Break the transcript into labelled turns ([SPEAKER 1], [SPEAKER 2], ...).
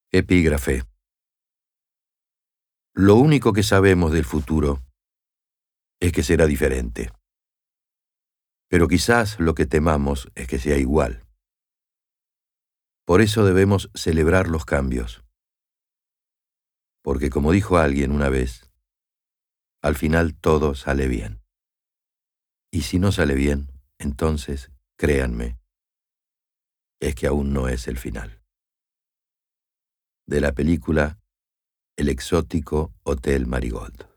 [SPEAKER 1] Epígrafe. Lo único que sabemos del futuro es que será diferente. Pero quizás lo que temamos es que sea igual. Por eso debemos celebrar los cambios. Porque como dijo alguien una vez, al final todo sale bien. Y si no sale bien, entonces, créanme, es que aún no es el final. De la película El exótico Hotel Marigold.